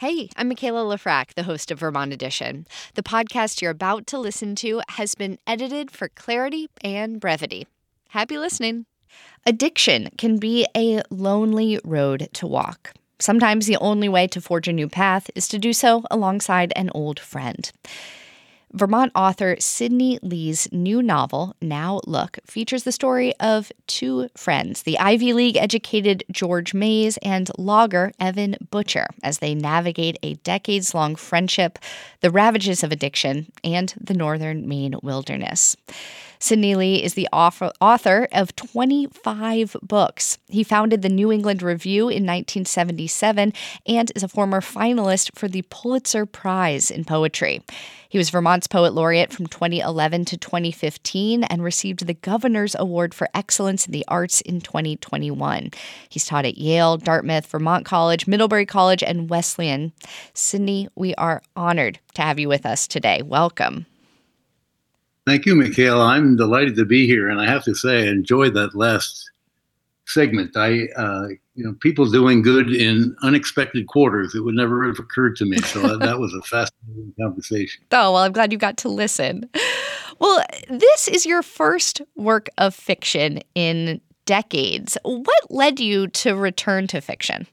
Hey, I'm Michaela Lafrac, the host of Vermont Edition. The podcast you're about to listen to has been edited for clarity and brevity. Happy listening. Addiction can be a lonely road to walk. Sometimes the only way to forge a new path is to do so alongside an old friend. Vermont author Sydney Lee's new novel, Now Look, features the story of two friends, the Ivy League-educated George Mays and logger Evan Butcher, as they navigate a decades-long friendship, the ravages of addiction, and the northern Maine wilderness. Sydney Lee is the author of 25 books. He founded the New England Review in 1977 and is a former finalist for the Pulitzer Prize in Poetry. He was Vermont's Poet Laureate from 2011 to 2015 and received the Governor's Award for Excellence in the Arts in 2021. He's taught at Yale, Dartmouth, Vermont College, Middlebury College, and Wesleyan. Sydney, we are honored to have you with us today. Welcome. Thank you, Michaela. I'm delighted to be here, and I have to say, I enjoyed that last segment. People doing good in unexpected quarters. It would never have occurred to me. So that was a fascinating conversation. Oh, well, I'm glad you got to listen. Well, this is your first work of fiction in decades. What led you to return to fiction?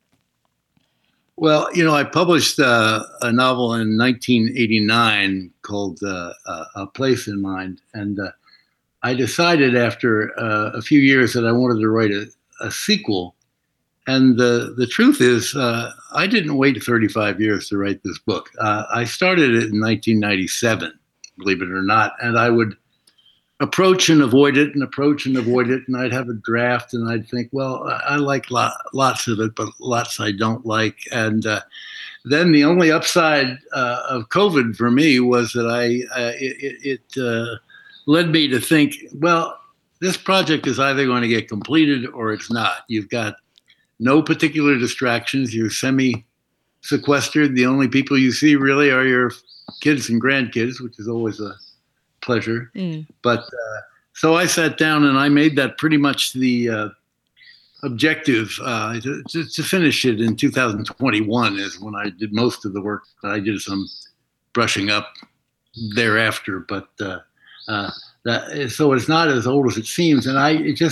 Well, I published a novel in 1989 called A Place in Mind. And I decided after a few years that I wanted to write a sequel. And the truth is, I didn't wait 35 years to write this book. I started it in 1997, believe it or not. And I would approach and avoid it and approach and avoid it. And I'd have a draft and I'd think, well, I like lots of it, but lots I don't like. And then the only upside of COVID for me was that it led me to think, well, this project is either going to get completed or it's not. You've got no particular distractions. You're semi-sequestered. The only people you see really are your kids and grandkids, which is always a pleasure. But so I sat down and I made that pretty much the objective to finish it in 2021 is when I did most of the work. I did some brushing up thereafter, but so it's not as old as it seems. And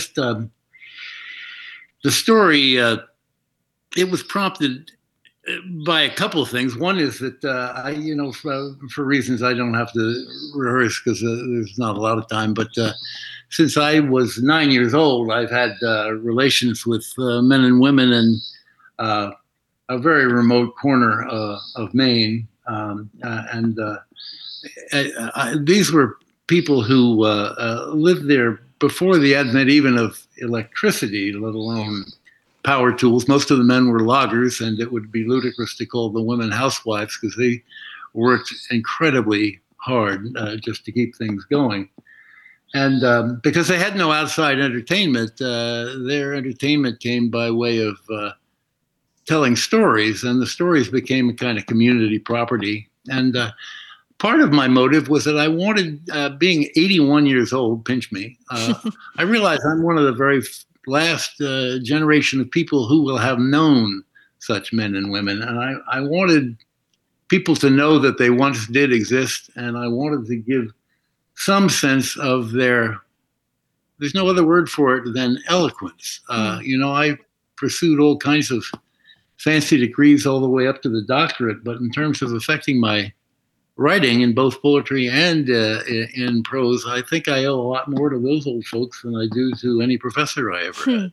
the story, it was prompted by a couple of things. One is that for reasons I don't have to rehearse because there's not a lot of time, but since I was 9 years old, I've had relations with men and women in a very remote corner of Maine, these were people who lived there before the advent even of electricity, let alone power tools. Most of the men were loggers, and it would be ludicrous to call the women housewives because they worked incredibly hard just to keep things going. And because they had no outside entertainment, their entertainment came by way of telling stories, and the stories became a kind of community property. And part of my motive was that I wanted, being 81 years old, pinch me, I realized I'm one of the very last generation of people who will have known such men and women. And I wanted people to know that they once did exist, and I wanted to give some sense of there's no other word for it than eloquence. I pursued all kinds of fancy degrees all the way up to the doctorate, but in terms of affecting my writing in both poetry and in prose, I think I owe a lot more to those old folks than I do to any professor I ever had.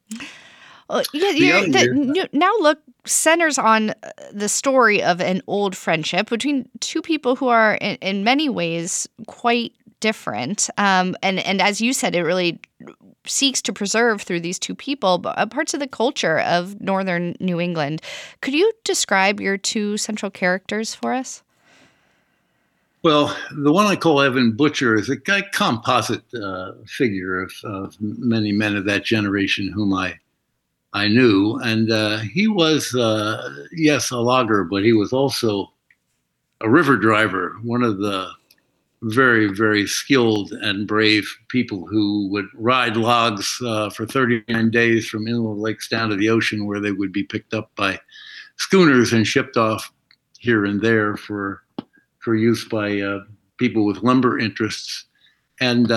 Now Look centers on the story of an old friendship between two people who are in many ways quite different. And as you said, it really seeks to preserve through these two people parts of the culture of northern New England. Could you describe your two central characters for us? Well, the one I call Evan Butcher is a composite figure of many men of that generation whom I knew. And he was, yes, a logger, but he was also a river driver, one of the very, very skilled and brave people who would ride logs for 39 days from inland lakes down to the ocean, where they would be picked up by schooners and shipped off here and there for use by people with lumber interests. And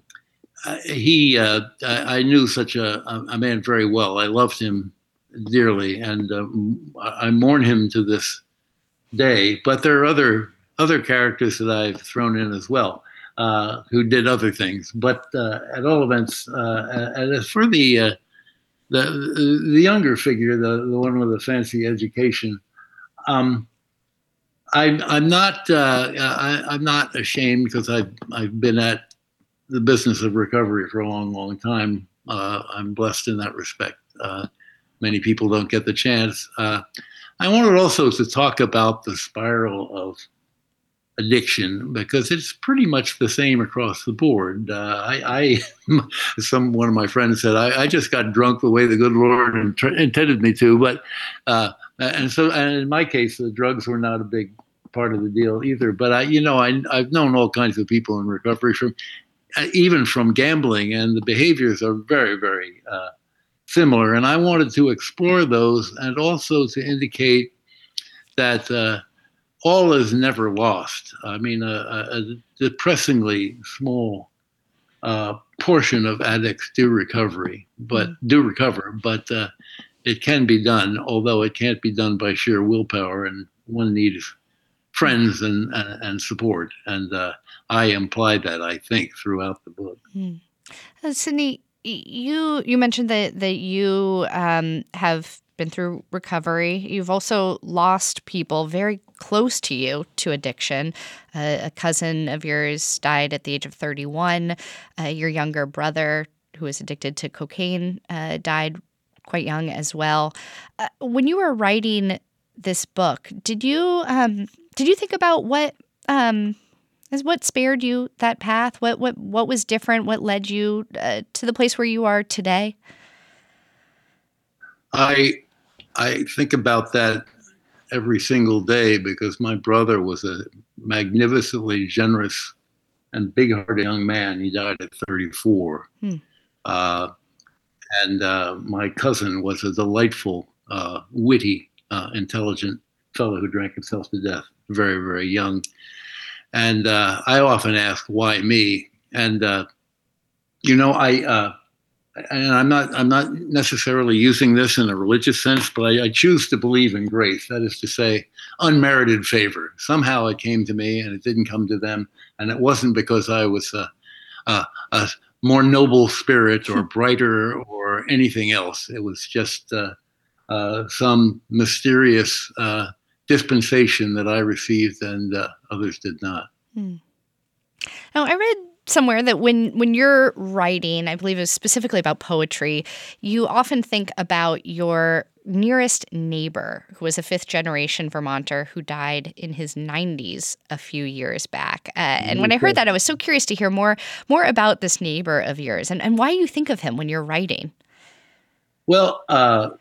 I knew such a man very well. I loved him dearly, and I mourn him to this day. But there are other characters that I've thrown in as well, who did other things. But at all events, and as for the younger figure, the one with the fancy education, I'm not ashamed, because I've been at the business of recovery for a long, long time. I'm blessed in that respect. Many people don't get the chance. I wanted also to talk about the spiral of addiction, because it's pretty much the same across the board. One of my friends said, I just got drunk the way the good Lord intended me to, but and in my case, the drugs were not a big part of the deal either. But I've known all kinds of people in recovery, even from gambling, and the behaviors are very, very similar. And I wanted to explore those, and also to indicate that all is never lost. I mean, a depressingly small portion of addicts do recover, but it can be done, although it can't be done by sheer willpower, and one needs friends and support. And I imply that, I think, throughout the book. Sidney, you mentioned that you have been through recovery. You've also lost people very close to you to addiction. A cousin of yours died at the age of 31. Your younger brother, who was addicted to cocaine, died quite young as well. When you were writing this book, did you think about what spared you that path? What was different? What led you to the place where you are today? I think about that every single day, because my brother was a magnificently generous and big-hearted young man. He died at 34. And my cousin was a delightful, witty, intelligent fellow who drank himself to death very, very young. And I often ask, why me? And I'm not necessarily using this in a religious sense, but I choose to believe in grace. That is to say, unmerited favor. Somehow it came to me, and it didn't come to them. And it wasn't because I was a more noble spirit or brighter or anything else. It was just some mysterious dispensation that I received, and others did not. Now, I read somewhere that when you're writing, I believe it was specifically about poetry, you often think about your nearest neighbor, who was a fifth-generation Vermonter who died in his 90s a few years back. And when I heard that, I was so curious to hear more about this neighbor of yours and why you think of him when you're writing. Well, I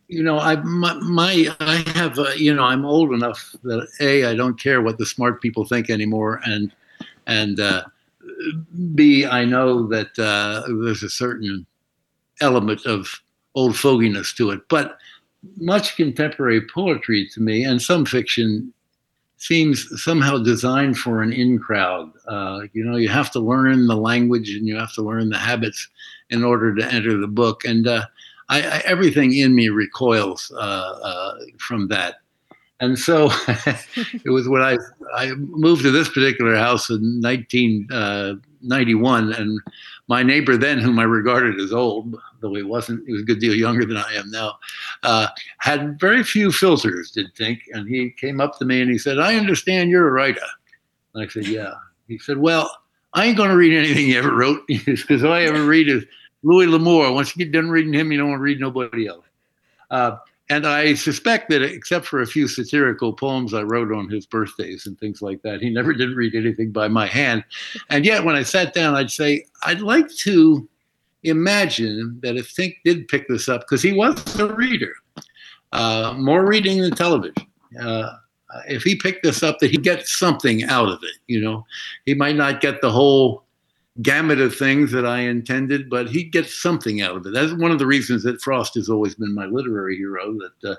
have, I'm old enough that I don't care what the smart people think anymore, and B, I know that there's a certain element of old foginess to it. But much contemporary poetry to me, and some fiction, seems somehow designed for an in crowd. You have to learn the language, and you have to learn the habits in order to enter the book. And everything in me recoils from that. And so it was when I moved to this particular house in 1991, and my neighbor then, whom I regarded as old, though he wasn't, he was a good deal younger than I am now, had very few filters, did think. And he came up to me and he said, "I understand you're a writer." And I said, "Yeah." He said, "Well, I ain't going to read anything you ever wrote, because all I ever read is Louis L'Amour. Once you get done reading him, you don't want to read nobody else." And I suspect that, except for a few satirical poems I wrote on his birthdays and things like that, he never did read anything by my hand. And yet, when I sat down, I'd say, I'd like to imagine that if Tink did pick this up, because he was a reader, more reading than television. If he picked this up, that he'd get something out of it. He might not get the whole gamut of things that I intended, but he gets something out of it. That's one of the reasons that Frost has always been my literary hero, that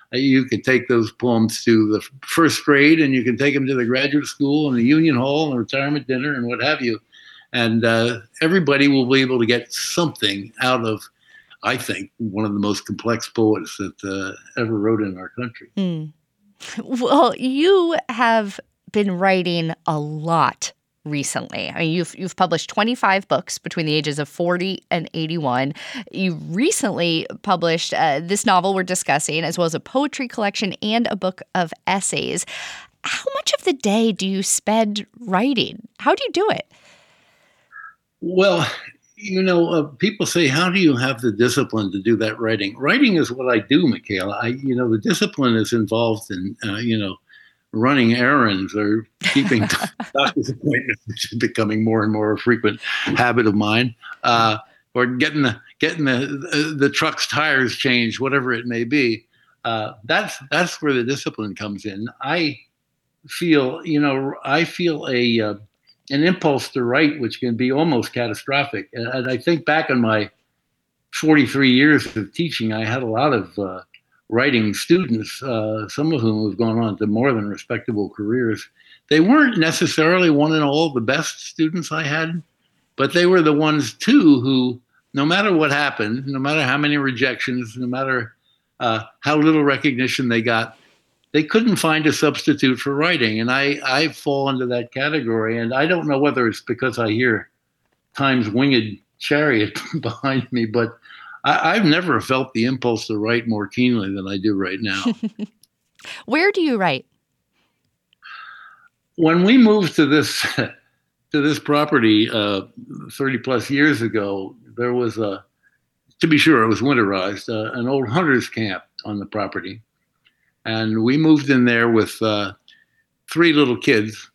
You can take those poems to the first grade, and you can take them to the graduate school and the union hall and retirement dinner and what have you. And everybody will be able to get something out of, I think, one of the most complex poets that ever wrote in our country. Mm. Well, you have been writing a lot recently. I mean, you've published 25 books between the ages of 40 and 81. You recently published this novel we're discussing, as well as a poetry collection and a book of essays. How much of the day do you spend writing? How do you do it? Well, people say, how do you have the discipline to do that writing? Writing is what I do, Michaela. The discipline is involved in, running errands or keeping doctor's appointments, which is becoming more and more a frequent habit of mine, or getting the truck's tires changed, whatever it may be. That's where the discipline comes in. I feel an impulse to write, which can be almost catastrophic. And I think back on my 43 years of teaching, I had a lot of writing students, some of whom have gone on to more than respectable careers. They weren't necessarily one and all the best students I had, but they were the ones too who, no matter what happened, no matter how many rejections, no matter how little recognition they got, they couldn't find a substitute for writing. And I fall into that category. And I don't know whether it's because I hear Time's winged chariot behind me, but I've never felt the impulse to write more keenly than I do right now. Where do you write? When we moved to this property 30 plus years ago, there was to be sure, it was winterized, an old hunter's camp on the property. And we moved in there with 3 little kids.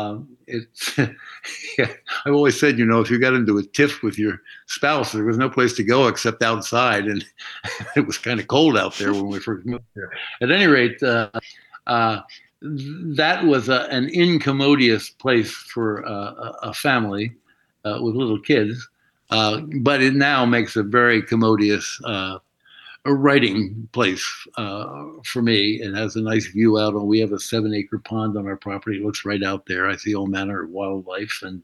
I've always said, if you got into a tiff with your spouse, there was no place to go except outside. And it was kind of cold out there when we first moved there. At any rate, that was an incommodious place for a family with little kids. But it now makes a very commodious a writing place for me. It has a nice view out on. We have a 7-acre pond on our property. It looks right out there. I see all manner of wildlife, and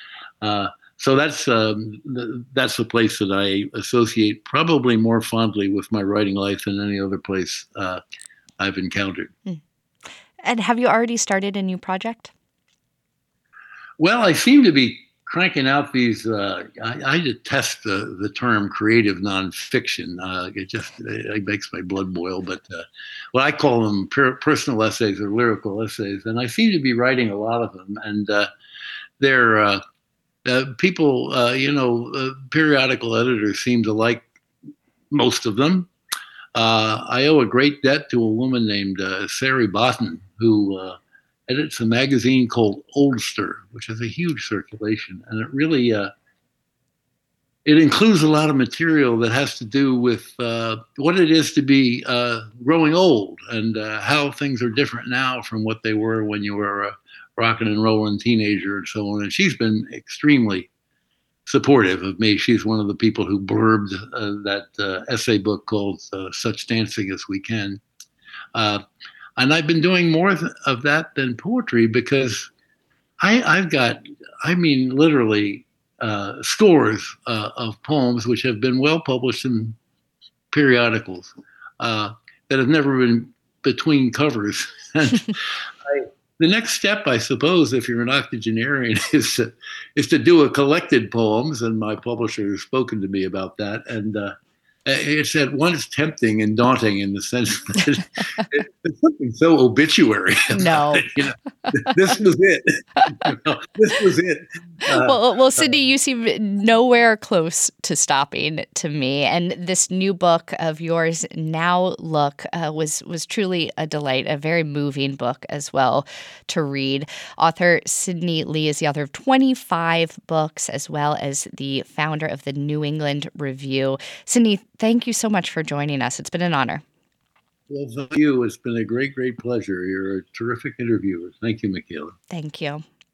so that's the place that I associate probably more fondly with my writing life than any other place I've encountered. And have you already started a new project? Well, I seem to be cranking out these. I detest the term creative nonfiction. It makes my blood boil. But I call them personal essays or lyrical essays, and I seem to be writing a lot of them. And they're people, periodical editors seem to like most of them. I owe a great debt to a woman named Sari Botten, who edits a magazine called Oldster, which has a huge circulation. And it really, it includes a lot of material that has to do with what it is to be growing old and how things are different now from what they were when you were a rocking and rolling teenager and so on. And she's been extremely supportive of me. She's one of the people who blurbed that essay book called Such Dancing as We Can. And I've been doing more of that than poetry because I've got, literally scores of poems which have been well published in periodicals that have never been between covers. And the next step, I suppose, if you're an octogenarian, is to do a collected poems, and my publisher has spoken to me about that. And it's at once tempting and daunting in the sense that it's something so obituary. No. This was it. This was it. Well, Sidney, you seem nowhere close to stopping to me. And this new book of yours, Now Look, was truly a delight, a very moving book as well to read. Author Sidney Lee is the author of 25 books, as well as the founder of the New England Review. Sidney, thank you so much for joining us. It's been an honor. Well, thank you. It's been a great, great pleasure. You're a terrific interviewer. Thank you, Michaela. Thank you.